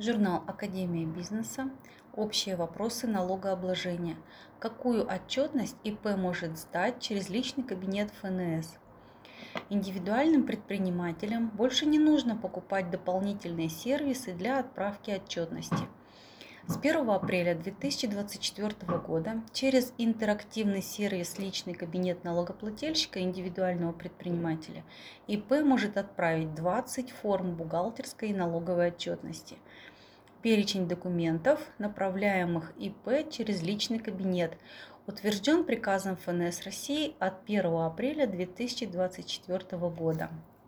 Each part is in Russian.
Журнал Академия бизнеса. Общие вопросы налогообложения. Какую отчетность ИП может сдать через личный кабинет ФНС? Индивидуальным предпринимателям больше не нужно покупать дополнительные сервисы для отправки отчетности. С 1 апреля 2024 года через интерактивный сервис «Личный кабинет налогоплательщика индивидуального предпринимателя» ИП может отправить 20 форм бухгалтерской и налоговой отчетности. Перечень документов, направляемых ИП через личный кабинет, утвержден приказом ФНС России от 1 апреля 2024 года.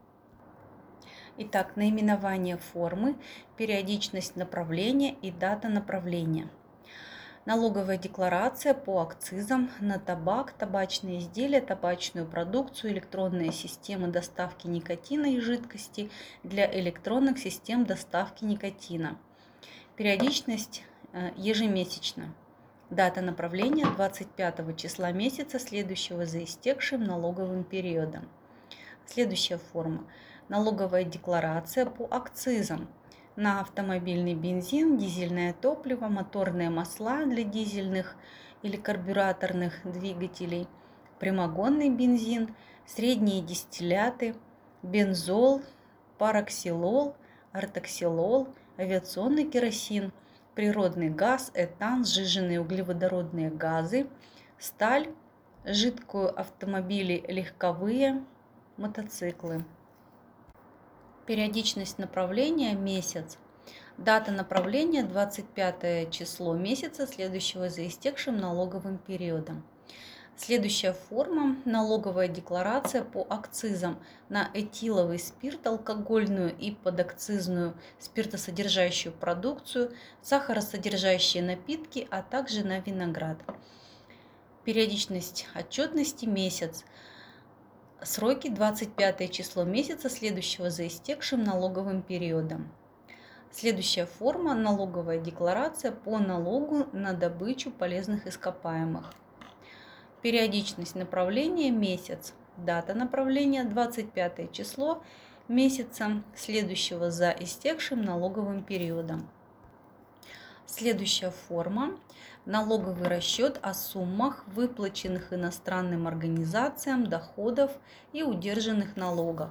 Итак, наименование формы, периодичность направления и дата направления. Налоговая декларация по акцизам на табак, табачные изделия, табачную продукцию, электронные системы доставки никотина и жидкости для электронных систем доставки никотина. Периодичность ежемесячно. Дата направления 25 числа месяца, следующего за истекшим налоговым периодом. Следующая форма. Налоговая декларация по акцизам на автомобильный бензин, дизельное топливо, моторные масла для дизельных или карбюраторных двигателей, прямогонный бензин, средние дистилляты, бензол, параксилол, ортоксилол, авиационный керосин, природный газ, этан, сжиженные углеводородные газы, сталь, жидкую автомобили легковые, мотоциклы. Периодичность направления – месяц. Дата направления – 25 число месяца, следующего за истекшим налоговым периодом. Следующая форма – налоговая декларация по акцизам на этиловый спирт, алкогольную и подакцизную спиртосодержащую продукцию, сахаросодержащие напитки, а также на виноград. Периодичность отчетности – месяц. Сроки – 25 число месяца, следующего за истекшим налоговым периодом. Следующая форма – налоговая декларация по налогу на добычу полезных ископаемых. Периодичность направления – месяц. Дата направления – 25 число месяца, следующего за истекшим налоговым периодом. Следующая форма – налоговый расчет о суммах, выплаченных иностранным организациям доходов и удержанных налогов.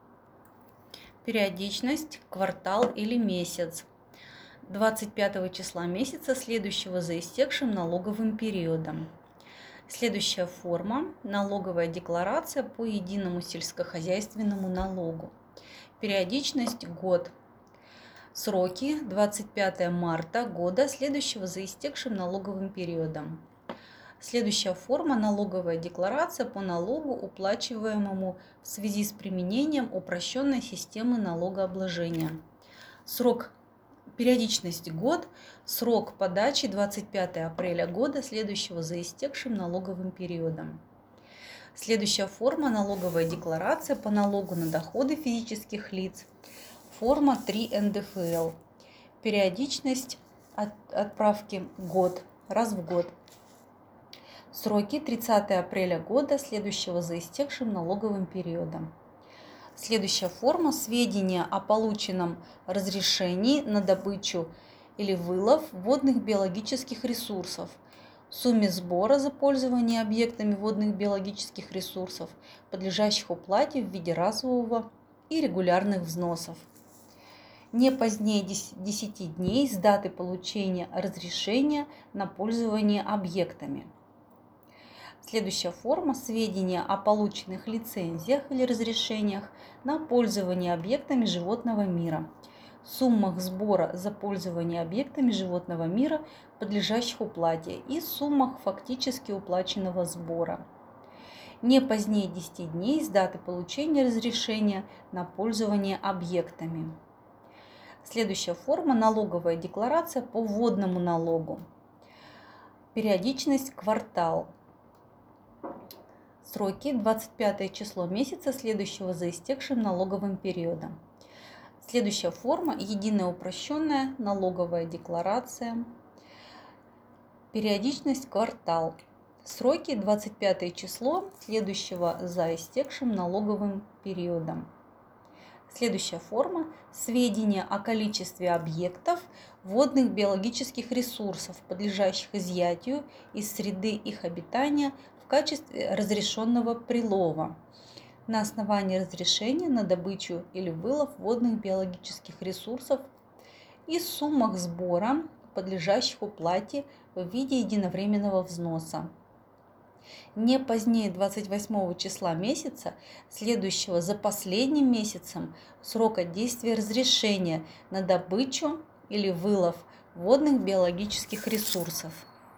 Периодичность – квартал или месяц. 25 числа месяца, следующего за истекшим налоговым периодом. Следующая форма – налоговая декларация по единому сельскохозяйственному налогу. Периодичность – год. Сроки – 25 марта года, следующего за истекшим налоговым периодом. Следующая форма – налоговая декларация по налогу, уплачиваемому в связи с применением упрощенной системы налогообложения. Периодичность – год, срок подачи – 25 апреля года, следующего за истекшим налоговым периодом. Следующая форма – налоговая декларация по налогу на доходы физических лиц. Форма 3 НДФЛ. Периодичность отправки – год, раз в год. Сроки – 30 апреля года, следующего за истекшим налоговым периодом. Следующая форма – сведения о полученном разрешении на добычу или вылов водных биологических ресурсов, сумме сбора за пользование объектами водных биологических ресурсов, подлежащих уплате в виде разового и регулярных взносов. Не позднее 10 дней с даты получения разрешения на пользование объектами. Следующая форма – сведения о полученных лицензиях или разрешениях на пользование объектами животного мира, суммах сбора за пользование объектами животного мира, подлежащих уплате, и суммах фактически уплаченного сбора. Не позднее 10 дней с даты получения разрешения на пользование объектами. Следующая форма – налоговая декларация по водному налогу. Периодичность – квартал. Сроки – 25 число месяца, следующего за истекшим налоговым периодом. Следующая форма – единая упрощенная налоговая декларация. Периодичность – квартал. Сроки – 25 число, следующего за истекшим налоговым периодом. Следующая форма – сведения о количестве объектов водных биологических ресурсов, подлежащих изъятию из среды их обитания в качестве разрешенного прилова на основании разрешения на добычу или вылов водных биологических ресурсов и суммах сбора, подлежащих уплате в виде единовременного взноса. Не позднее 28 числа месяца, следующего за последним месяцем срока действия разрешения на добычу или вылов водных биологических ресурсов.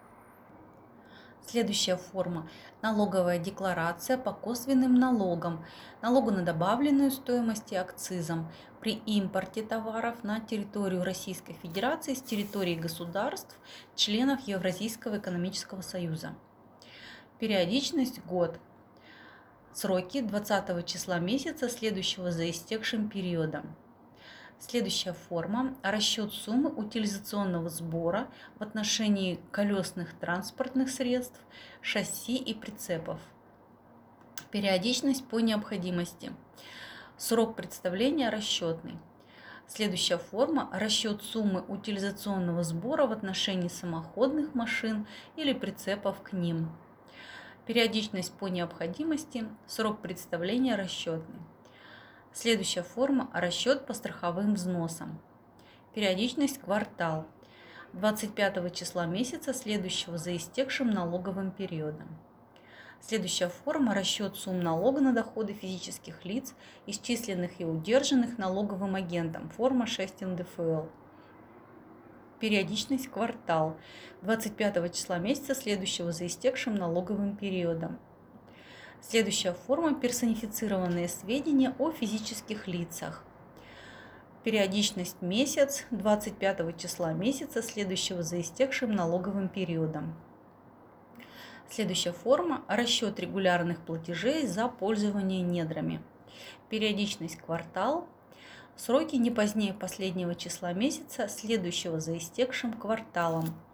Следующая форма – налоговая декларация по косвенным налогам, налогу на добавленную стоимость и акцизам при импорте товаров на территорию Российской Федерации с территории государств, членов Евразийского экономического союза. Периодичность – год. Сроки 20 числа месяца, следующего за истекшим периодом. Следующая форма – расчет суммы утилизационного сбора в отношении колесных транспортных средств, шасси и прицепов. Периодичность по необходимости. Срок представления расчетный. Следующая форма – расчет суммы утилизационного сбора в отношении самоходных машин или прицепов к ним. Периодичность по необходимости, срок представления расчетный. Следующая форма – расчет по страховым взносам. Периодичность квартал. 25 числа месяца, следующего за истекшим налоговым периодом. Следующая форма – расчет сумм налога на доходы физических лиц, исчисленных и удержанных налоговым агентом. Форма 6 НДФЛ. Периодичность квартал. 25 числа месяца, следующего за истекшим налоговым периодом. Следующая форма – персонифицированные сведения о физических лицах. Периодичность месяц, 25 числа месяца, следующего за истекшим налоговым периодом. Следующая форма – расчет регулярных платежей за пользование недрами. Периодичность квартал. Сроки не позднее последнего числа месяца, следующего за истекшим кварталом.